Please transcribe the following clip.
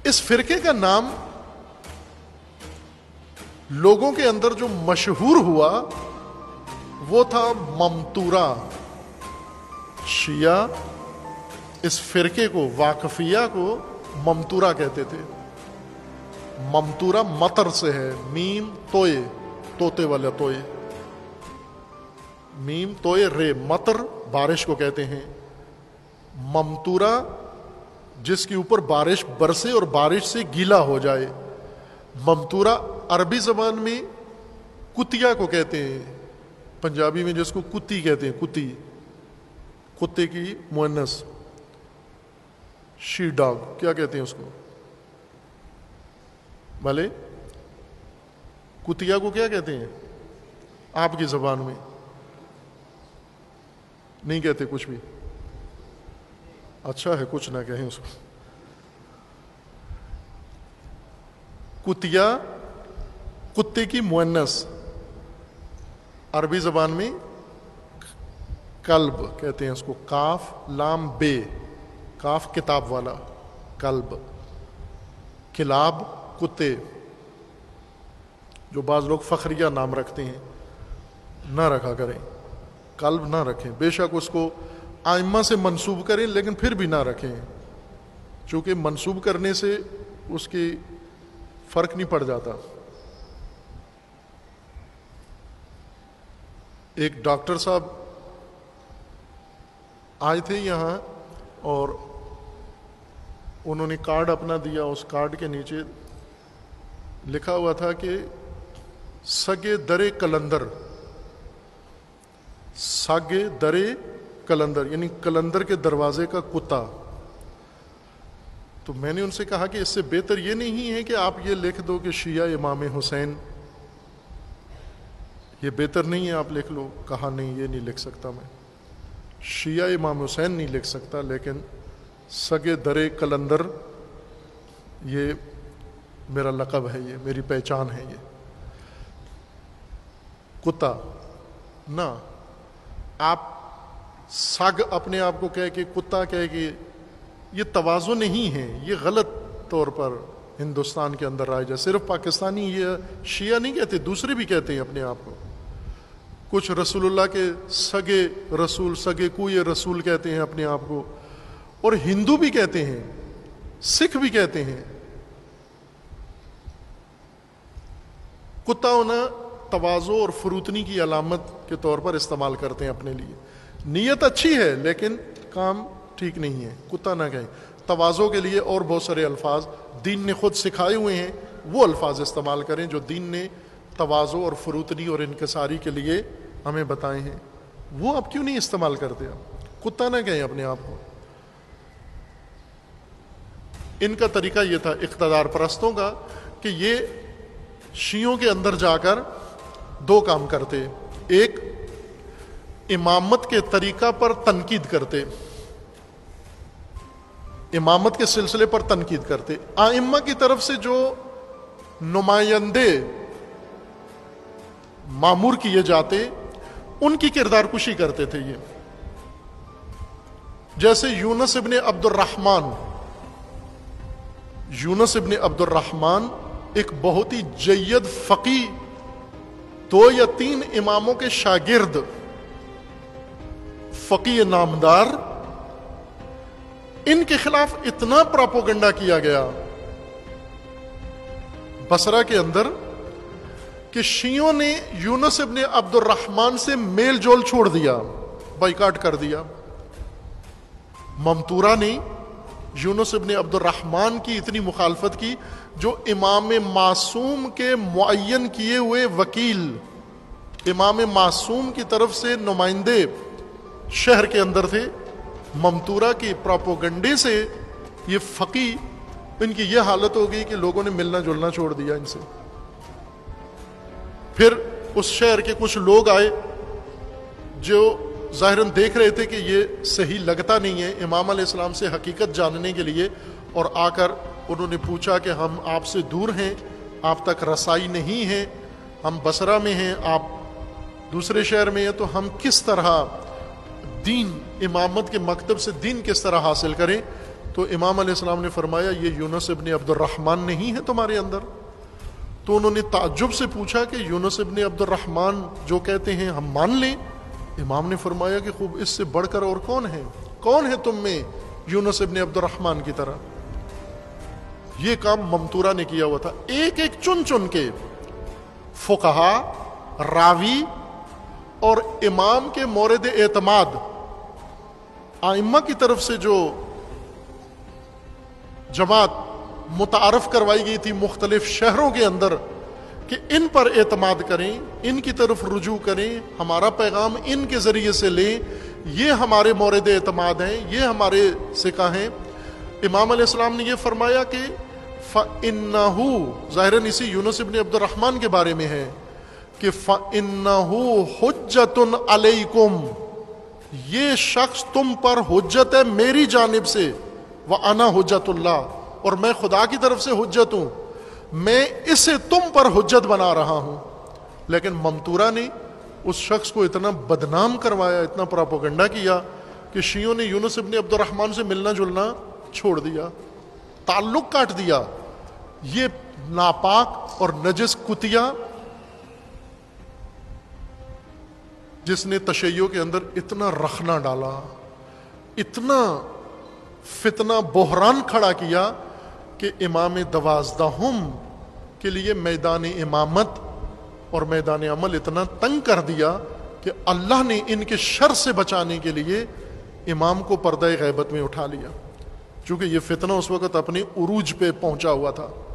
اس فرقے کا نام لوگوں کے اندر جو مشہور ہوا وہ تھا ممتورہ. شیعہ اس فرقے کو، واقفیہ کو ممتورہ کہتے تھے. ممتورہ مطر سے ہے، میم توئے، طوطے والا توئے، میم توئے رے، مطر بارش کو کہتے ہیں. ممتورہ جس کے اوپر بارش برسے اور بارش سے گیلا ہو جائے. ممتورہ عربی زبان میں کتیا کو کہتے ہیں، پنجابی میں جس کو کتی کہتے ہیں، کتی، کتے کی مؤنث، شی ڈاگ کیا کہتے ہیں اس کو؟ بھلے کتیا کو کیا کہتے ہیں آپ کی زبان میں؟ نہیں کہتے کچھ بھی؟ اچھا ہے کچھ نہ کہیں اس کو. کتیا کتے کی مؤنث، عربی زبان میں کلب کہتے ہیں اس کو، کاف لام بے، کاف کتاب والا، کلب. کلاب کتے، جو بعض لوگ فخریہ نام رکھتے ہیں، نہ رکھا کریں، کلب نہ رکھیں. بے شک اس کو آئمہ سے منسوب کریں لیکن پھر بھی نہ رکھیں، چونکہ منسوب کرنے سے اس کی فرق نہیں پڑ جاتا. ایک ڈاکٹر صاحب آئے تھے یہاں اور انہوں نے کارڈ اپنا دیا. اس کارڈ کے نیچے لکھا ہوا تھا کہ سگے درے کلندر، سگے درے کلندر یعنی کلندر کے دروازے کا کتا. تو میں نے ان سے کہا کہ اس سے بہتر یہ نہیں ہے کہ آپ یہ لکھ دو کہ شیعہ امام حسین، یہ بہتر نہیں ہے آپ لکھ لو. کہا نہیں، یہ نہیں لکھ سکتا میں، شیعہ امام حسین نہیں لکھ سکتا، لیکن سگے درے کلندر یہ میرا لقب ہے، یہ میری پہچان ہے. یہ کتا نہ آپ سگ اپنے آپ کو کہے کہ کتا کہے کہ یہ تواضع نہیں ہے، یہ غلط طور پر ہندوستان کے اندر رائج ہے. صرف پاکستانی یہ شیعہ نہیں کہتے، دوسرے بھی کہتے ہیں اپنے آپ کو. کچھ رسول اللہ کے سگے رسول، سگے کوئے رسول کہتے ہیں اپنے آپ کو، اور ہندو بھی کہتے ہیں، سکھ بھی کہتے ہیں. کتا ہونا تواضع اور فروتنی کی علامت کے طور پر استعمال کرتے ہیں اپنے لیے. نیت اچھی ہے لیکن کام ٹھیک نہیں ہے، کتا نہ کہیں. تواضع کے لیے اور بہت سارے الفاظ دین نے خود سکھائے ہوئے ہیں، وہ الفاظ استعمال کریں جو دین نے تواضع اور فروتنی اور انکساری کے لیے ہمیں بتائے ہیں. وہ آپ کیوں نہیں استعمال کرتے؟ آپ کتا نہ کہیں اپنے آپ کو. ان کا طریقہ یہ تھا اقتدار پرستوں کا کہ یہ شیعوں کے اندر جا کر دو کام کرتے. ایک، امامت کے طریقہ پر تنقید کرتے، امامت کے سلسلے پر تنقید کرتے. ائمہ کی طرف سے جو نمائندے مامور کیے جاتے ان کی کردار کشی کرتے تھے یہ. جیسے یونس ابن عبد الرحمن، یونس ابن عبد الرحمن ایک بہت ہی جید فقی، 2 یا 3 اماموں کے شاگرد، فقی نامدار. ان کے خلاف اتنا پراپوگنڈا کیا گیا بصرہ کے اندر کہ شیعوں نے یونس ابن عبد الرحمن سے میل جول چھوڑ دیا، بائیکاٹ کر دیا. ممتورہ نے یونس ابن عبد الرحمن کی اتنی مخالفت کی، جو امام معصوم کے معین کیے ہوئے وکیل، امام معصوم کی طرف سے نمائندے شہر کے اندر تھے. ممتورہ کی پراپوگنڈے سے یہ فقی، ان کی یہ حالت ہو گئی کہ لوگوں نے ملنا جلنا چھوڑ دیا ان سے. پھر اس شہر کے کچھ لوگ آئے جو ظاہراً دیکھ رہے تھے کہ یہ صحیح لگتا نہیں ہے، امام علیہ السلام سے حقیقت جاننے کے لیے، اور آ کر انہوں نے پوچھا کہ ہم آپ سے دور ہیں، آپ تک رسائی نہیں ہے، ہم بصرہ میں ہیں، آپ دوسرے شہر میں ہیں، تو ہم کس طرح دین، امامت کے مکتب سے دین کس طرح حاصل کریں؟ تو امام علیہ السلام نے فرمایا یہ یونس ابن عبد الرحمن نہیں ہے تمہارے اندر؟ تو انہوں نے تعجب سے پوچھا کہ یونس ابن عبد الرحمن جو کہتے ہیں ہم مان لیں؟ امام نے فرمایا کہ خوب، اس سے بڑھ کر اور کون ہے تم میں یونس ابن عبد الرحمن کی طرح؟ یہ کام ممتورہ نے کیا ہوا تھا، ایک ایک چن کے فقہا، راوی اور امام کے مورد اعتماد ائمہ کی طرف سے جو جماعت متعارف کروائی گئی تھی مختلف شہروں کے اندر کہ ان پر اعتماد کریں، ان کی طرف رجوع کریں، ہمارا پیغام ان کے ذریعے سے لیں، یہ ہمارے مورد اعتماد ہیں، یہ ہمارے سکہ ہیں۔ امام علیہ السلام نے یہ فرمایا کہ فَإِنَّهُ، ظاہراً اسی یونس ابن عبد الرحمن کے بارے میں ہے کہ فَإِنَّهُ حُجَّةٌ عَلَيْكُمْ، یہ شخص تم پر حجت ہے میری جانب سے، وَأَنَا حُجَّةُ اللَّهِ، اور میں خدا کی طرف سے حجت ہوں، میں اسے تم پر حجت بنا رہا ہوں۔ لیکن ممتورہ نے اس شخص کو اتنا بدنام کروایا، اتنا پراپوگنڈا کیا کہ شیعوں نے یونس ابن عبد الرحمن سے ملنا جلنا چھوڑ دیا، تعلق کاٹ دیا۔ یہ ناپاک اور نجس کتیا جس نے تشیع کے اندر اتنا رخنا ڈالا، اتنا فتنہ بحران کھڑا کیا کہ امام دوازدہم کے لیے میدان امامت اور میدان عمل اتنا تنگ کر دیا کہ اللہ نے ان کے شر سے بچانے کے لیے امام کو پردہ غیبت میں اٹھا لیا، چونکہ یہ فتنہ اس وقت اپنے عروج پہ پہنچا ہوا تھا۔